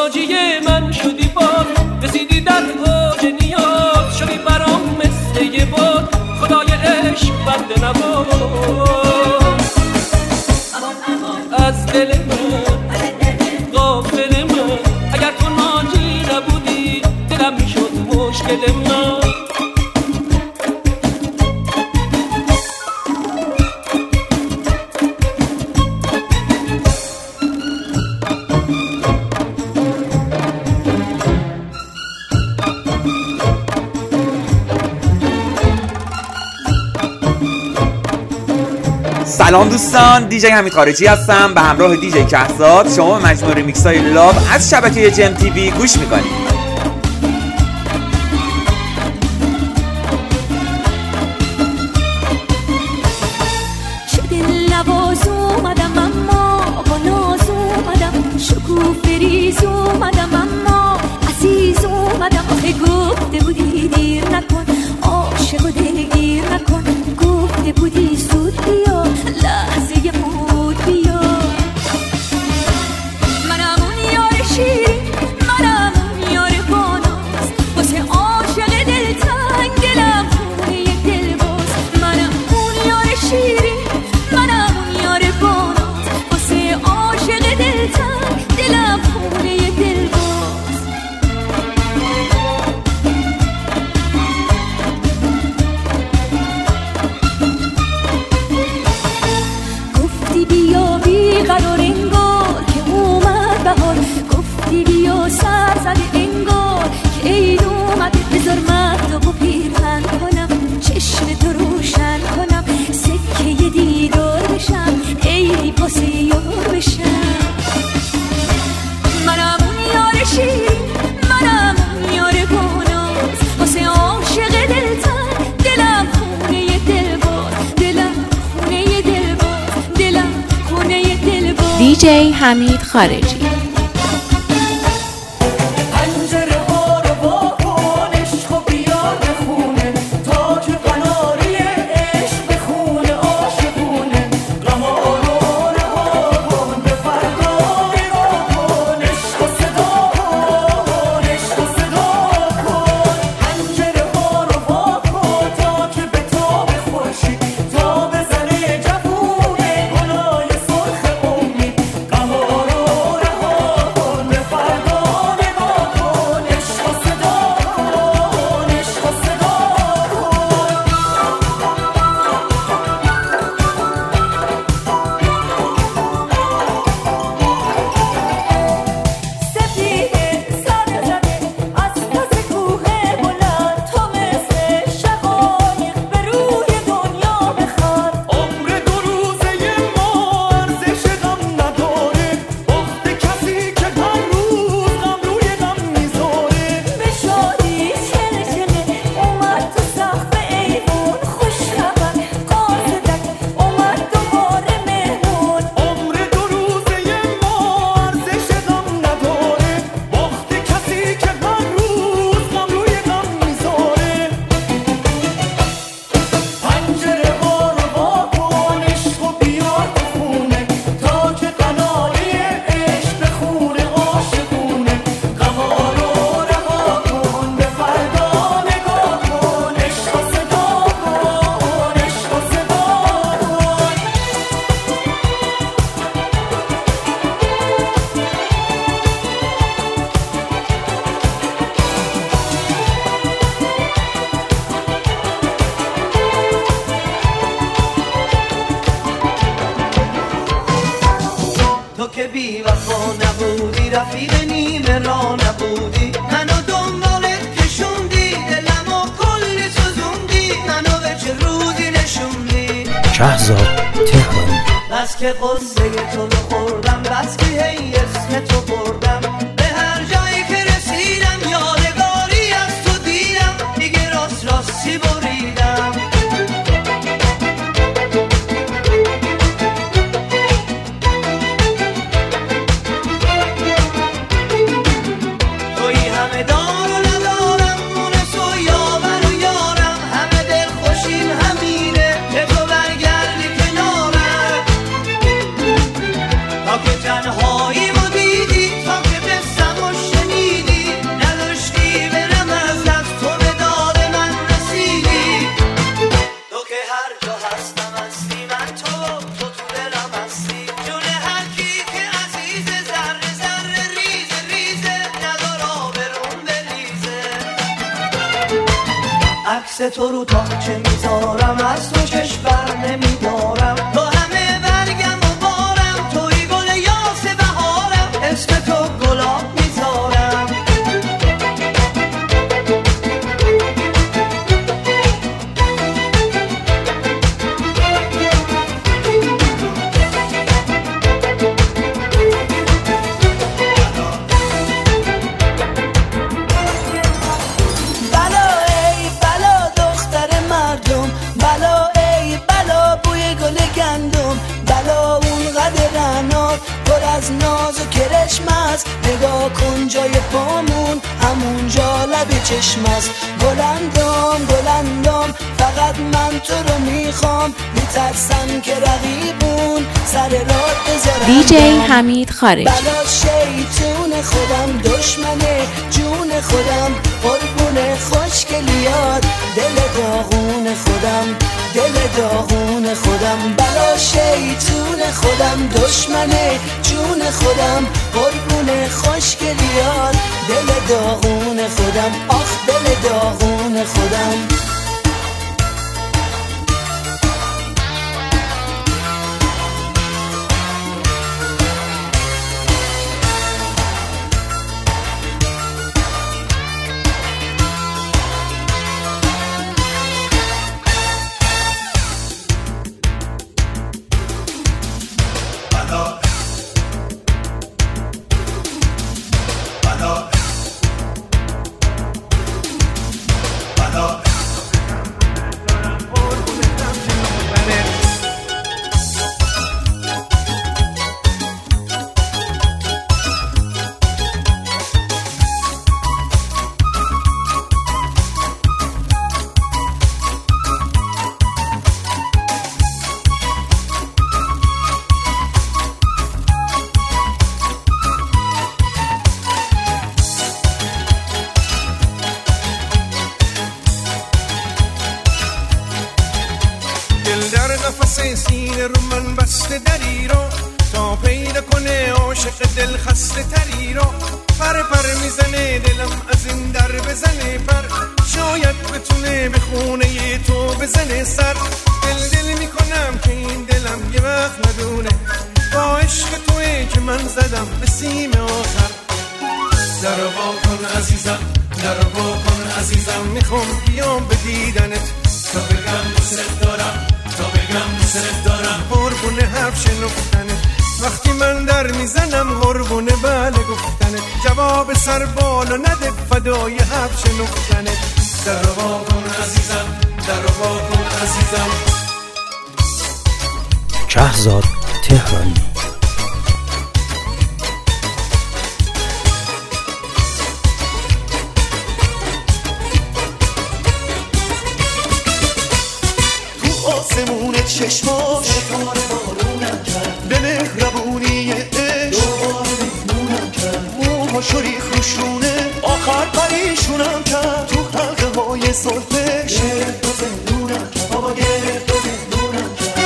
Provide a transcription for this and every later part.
ناجی من شدی باز، رسیدی در اوج نیاز، شدی برام مثل یه باد، خدای عشق بنده نواز. از دل من غافل من، اگر تو ناجی نبودی دلم میشد مشکل من. سلام دوستان، دیجی حمید خارجی هستم به همراه دیجی کهزاد. شما به مجموعه ریمیکس های لاو از شبکه جم تیوی گوش میکنید. چه دل نواز اومدم اما با ناز اومدم، شکوفه‌ریز اومدم اما عزیز اومدم. آخه گفته بودی دیر نکن، عاشق و دلگیر نکن، گفته بودی زود بیا، لحظه بود بیا. منم اون یار شیرین، منم اون یار باناز، واسه عاشق دلتنگ دلم خونه دلباز. منم اون یار شیرین، منم اون یار باناز، واسه عاشق دلتنگ دلم خونه دلباز. گفتی بیا بیقرار انگار که اومد بهار، گفتی بیا سر زده انگار که عید اومده. بذار مهتاب و پیرهن کنم، چشم تو روشن کنم، سکه ی دیدار بشم، ای پاسه یار بشم. منم اون یار شیرین، منم اون یار باناز، واسه عاشق دلتنگ دلم خونه دلباز، دلم خونه دلباز، دلم خونه دلباز. دیجی حمید خارجی. که بی وفا نبودی، رفیق نیمه را نبودی، منو دنبالت کشوندی، دلمو کلی سوزوندی، منو به چه روزی نشوندی. کهزاد تهران. بس که قصه تو رو خوردم، بس که هی اسم تو بردم، به هر جایی که رسیدم یادگاری از تو دیدم، دیگه راست راستی بریدم. تنهایی مو دیدی تا که عکس تو رو تا چه میذارم از تو کشور نمیدارم با همه برگم و بارم توی گل یاس بهارم اسم تو گلاب میذارم از ناز و کرشم است نگاه کن جای پامون همونجا لب چشم است گلندام گلندام فقط من تو رو میخوام میترسم که رقیبون سر راه بذارم دیجی حمید خارجی بلا شیطون خودم دشمنه جون خودم قربون خوشگلیات دل داغون خودم دل داغون خودم بلا شیطون خودم دشمنه جون خودم قربون خوشگلیات دل داغون خودم آخ دل داغون خودم سینه رو من بسته دری رو تا پیدا کنه عاشق دل خسته تری رو پر پر میزنه دلم از این در بزنه پر شاید بتونه به خونه تو بزنه سر دل دل میکنم که این دلم یه وقت ندونه با عشق توی که من زدم به سیم آخر در وا کن عزیزم در وا کن عزیزم میخوام بیام به دیدنت تا بگم دوست دارم تا بگم دوست دارم قربون حرف شنفتنت وقتی من در میزنم قربون بله گفتنت جواب سر بالا نده فدای حرف شنفتنت در وا کن عزیزم در وا کن عزیزم شهرزاد تهرانی آسمون چشماش ستاره بارونم کرد به مهربونی عشق دوباره مهمونم کرد موهاشو ریخ روشونه آخر پریشونم کرد تو حلقه های زلفش گرفت و زندونم کرد بابا گرفت و زندونم کرد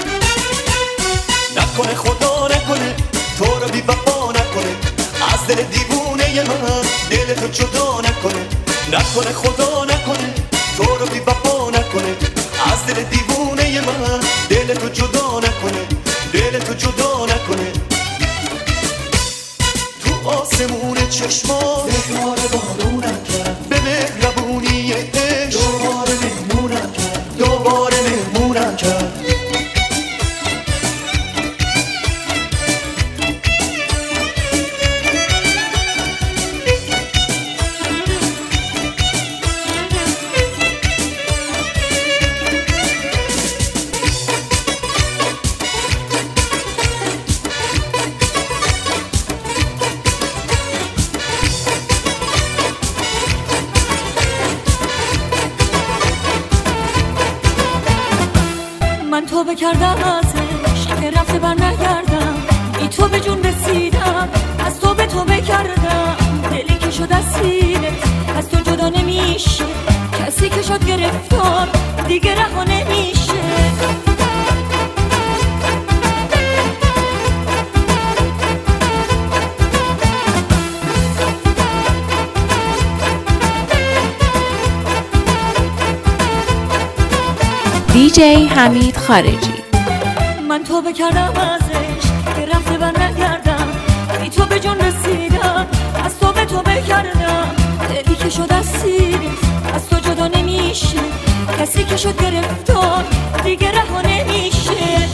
نکنه خدا نکنه تو رو بی وفا نکنه از دل دیوونه من دل تو جدا نکنه نکنه خدا نکنه تو رو بی وفا نکنه از دل دیوونه من دل تو جدا نکنه دل تو جدا نکنه تو آسمون چشمان ستاره بارونم کرد به مهربونی عشق دوباره مهمونم کرد دوباره مهمونم کرد توبه کردم ازش که رفته بر نگردم بی تو به جون رسیدم از تو به توبه کردم دلی که شد از سینه از تو جدا نمیشه کسی که شد گرفتار دیگه رها نمیشه دیجی حمید خارجی. من توبه کردم ازش که رفته بر نگردم، بی تو به جون رسیدم، از تو به توبه کردم. دلی که شد اسیر از تو جدا نمیشه، کسی که شد گرفتار دیگه رها نمیشه.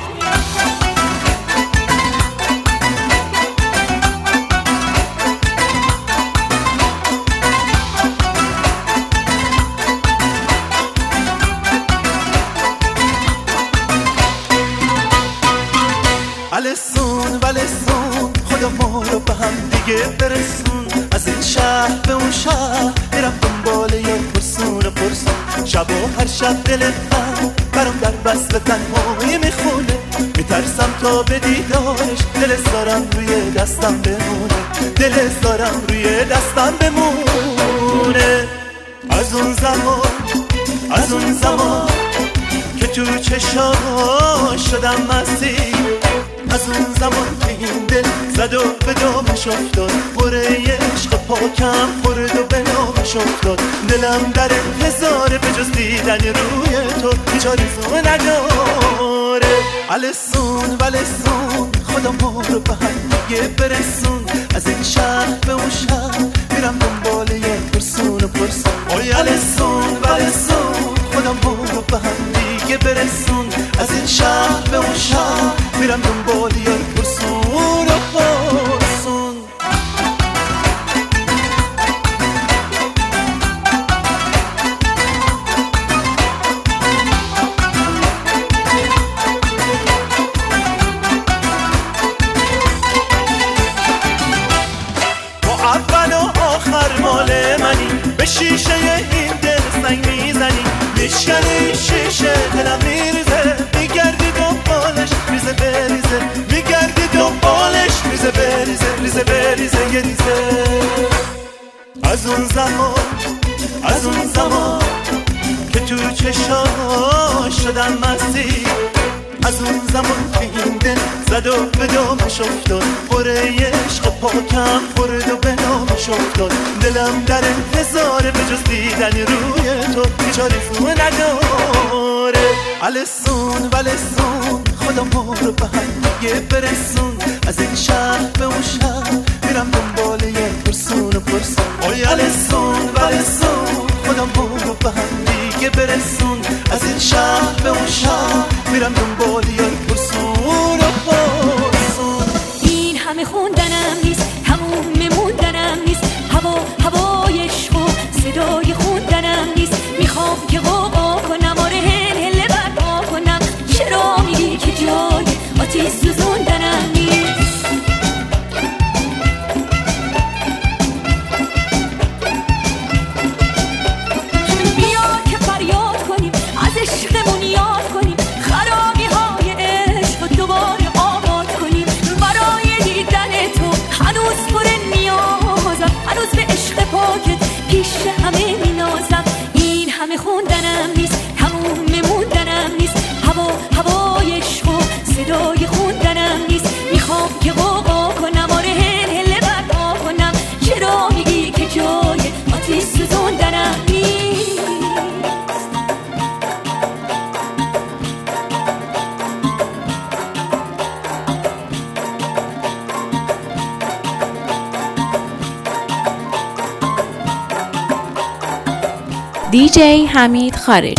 السون ولسون خدا ما رو به هم دیگه برسون، از این شهر به اون شهر میرم دنبال یه پرسون پرسون. شب و هر شب دل من برام در وصل تنهایی میخونه، میترسم تا به دیدارش دل دارم روی دستم بمونه، دل دارم روی دستم بمونه. از اون زمان که تو چشام شدم مسیر، از اون زمان که این دل زد و به دامش افتاد، خوره عشق پاکم خورد و به نامش افتاد. دلم در انتظاره به جز دیدن روی تو هیچ آرزو نداره. السون ولسون خدا ما رو به هم دیگه برسون، از این شهر به اون شهر میرم دنبال یه پرسون پرسون. اوی السون ولسون خدا ما رو به هم دیگه برسون، از این شهر به اون شهر میرم دنبال یه پرسون پرسون. تو اول و آخر مال منی، به شیشه این دل سنگ میزنی، میشکنی شیشه دلم میریزه، میگردی دنبالش ریزه بریزه، میگردی دنبالش ریزه بریزه، ریزه بریزه یه ریزه. از اون زمان که تو چشام شدم مسیر، از اون زمان که این دل زد و به دامش افتاد، خوره عشق پاکم خورد و به نامش افتاد. دلم در انتظاره به جز دیدن روی تو هیچ آرزو نداره. السون ولسون خدا ما رو به هم دیگه برسون، از این شهر به اون شهر میرم دنبال یه پرسون پرسون. اوی السون ولسون خدا ما رو به هم دیگه برسون، از این شهر به اون شهر میرم دنبال یه پرسون پرسون. این همه خوندنم نیست، تموم موندنم نیست، هوای عشق و صدای خوندنم نیست. میخوام که قوقا کنم، آره هل برپا کنم، چرا میگی که جای آتیش سوزوندنم نیست؟ بیا که فریاد کنیم، از عشقمون یاد کنیم، خرابی های عشق دوباره آباد کنیم. برای دیدن تو هنوز پر نیازم، هنوز به عشق پاکت پیش همه مینازم. این همه خوندنم نیست، تموم موندنم نیست، هوای عشق و صدای خوندنم نیست. میخوام که قوقا کنم، آره هل برپا کنم، چرا میگی که جای آتیش سوزوندنم نیست؟ دیجی حمید خارجی.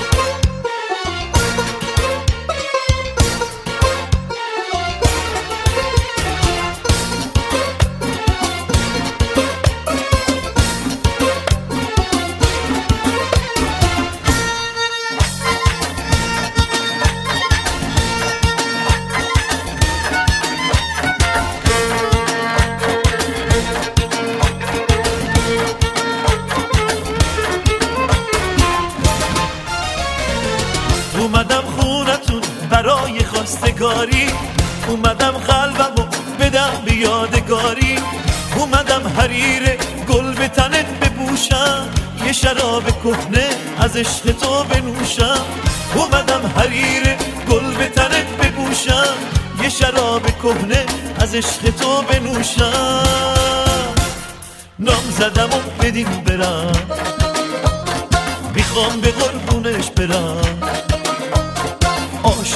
اومدم خونتون برای خواستگاری، اومدم قلبمو بدم به یادگاری، اومدم حریر گل به تنت بپوشم، یه شراب کهنه از عشق تو بنوشم. اومدم حریر گل به تنت بپوشم، یه شراب کهنه از عشق تو بنوشم. نام زدم و بدین برم، میخوام به قربونش برم،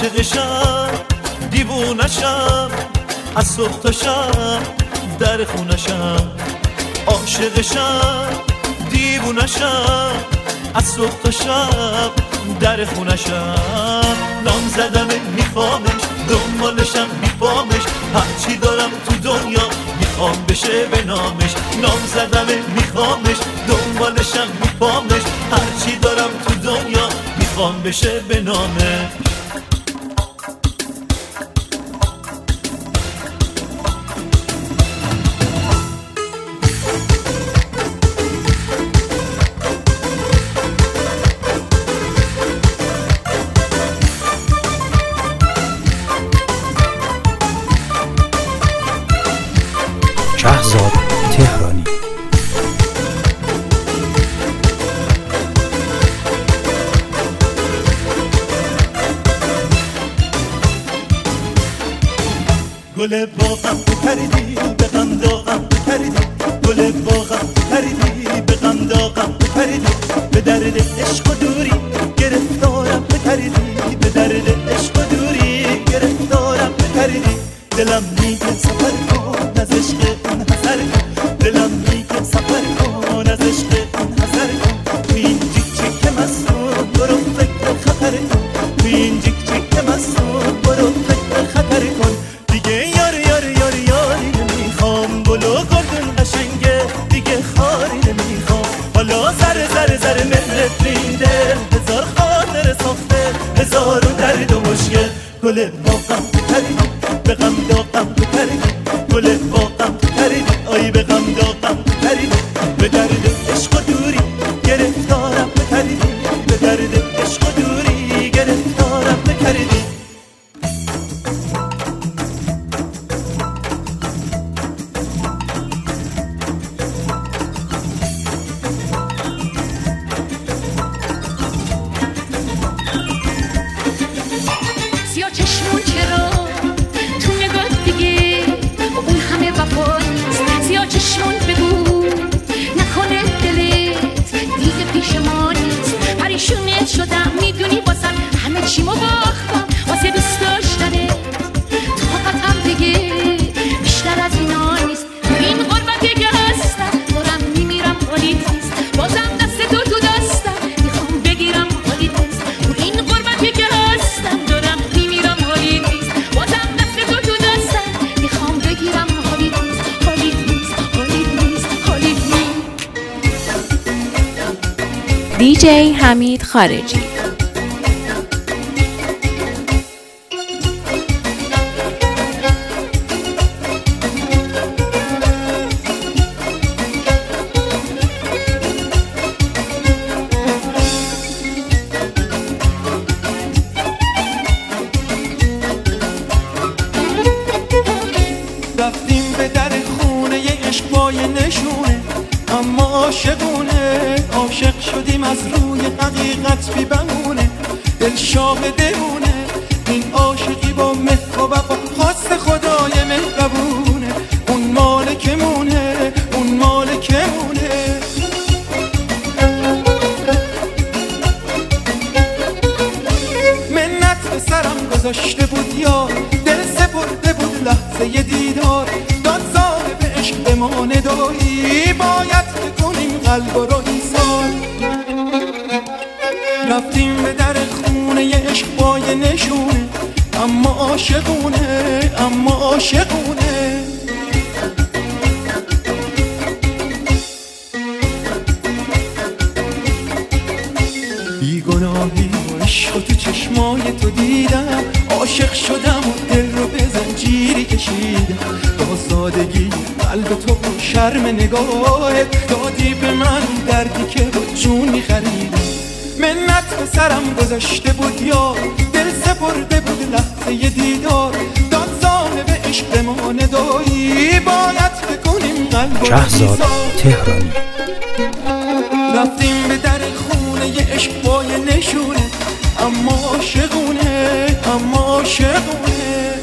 عاشقشم دیوونشم از صبح تا شب در خونشم عاشقشم دیوونشم از صبح تا شب در خونشم نام زدمه میخوامش دنبالشم میپامش هرچی دارم تو دنیا میخوام بشه به نامش نام زدمه میخوامش دنبالشم میپامش هرچی دارم تو دنیا میخوام بشه به نامش شهزاد تهرانی. گل باغم پریدی به غم داغم پریدی گل باغم پریدی به غم داغم پریدی به درد عشق و دوری گرفتارم پریدی به درد عشق و دوری گرفتارم پریدی دلم میگه سفر کن از عشق اون حذر کن دلم میگه سفر کن از عشق اون حذر کن تو این جیک جیک مستون برو فکر خطر کن تو این جیک جیک مستون برو فکر خطر کن دیگه یاری نمیخوام بلو گردون قشنگه دیگه خاری نمیخوام حالا زر ملت میده هزار خاطر ساخته هزار و درد و مشکل گل باغم پریدی به غم داغم پریدی گل باغم پریدی آی به غم داغم پریدی به درد عشق و دوری گرفتارم پریدی به درد عشق و دوری گرفتارم پریدی شدم میدونی واسم همه چیمو باختم واسه دوست داشتنه طاقتم دیگه بیشتر از اینا نیست تو این غربتی که هستم دارم میمیرم حالیت نیست بازم دست تو دستم میخوام بگیرم حالیت نیست تو این غربتی که هستم دارم میمیرم حالیت نیست بازم دست تو دستم میخوام بگیرم حالیت نیست حالیت نیست حالیت نیست حالیت نیست دیجی حمید خارجی. رفتیم به در خونه یه عشق بای نشونه اما عاشقونه عاشق شدیم از روی حقیقت بی بمونه دل شاهدمونه این عاشقی با مهر و وفا خواست خدای مهربونه اون مالکمونه اون مالکمونه منت به سرم گذاشته بود یار دل سپرده بود لحظه دیدار داد صاحب عشق به ما ندایی باید بکنیم قلب رو ایثار رفتیم به در خونه یه عشق بای نشونه اما عاشقونه اما عاشقونه بیگناهی و عشق تو چشمای تو دیدم عاشق شدم و دل رو به زنجیری کشیدم با سادگی قلب تو و شرم نگاهت دادی به من دردی که با جون میخریدم منت به سرم گذاشته بود یا دل سپرده بود لحظه دیدار داد صاحب عشق به ما ندایی باید بکنیم قلب شهزاد تهرانی. رفتیم به در خونه یه عشق بای نشونه اما عاشقونه اما عاشقونه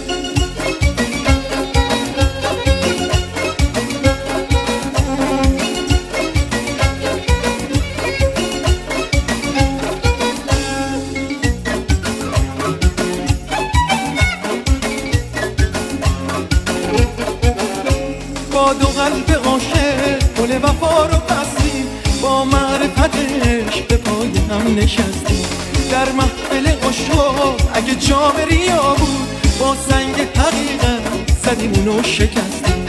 با دو قلب عاشق گل وفا رو بستیم، با معرفتش به پای هم نشستیم. در محفل عشاق اگه جام ریا بود، با سنگ حقیقت زدیم اونو شکستیم.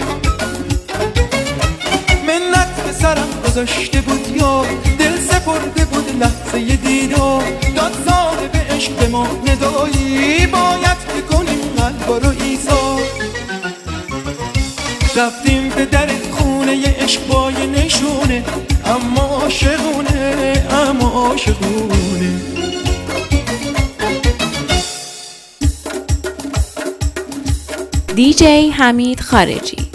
منت به سرم گذاشته بود یا دل سپرده بود لحظه دیدار، داد صاحب عشق به ما ندایی، باید بکنیم قلبا رو ایثار. رفتیم به در خونه عشق با یه نشونه، اما عاشقونه، اما عاشقونه. دیجی حمید خارجی.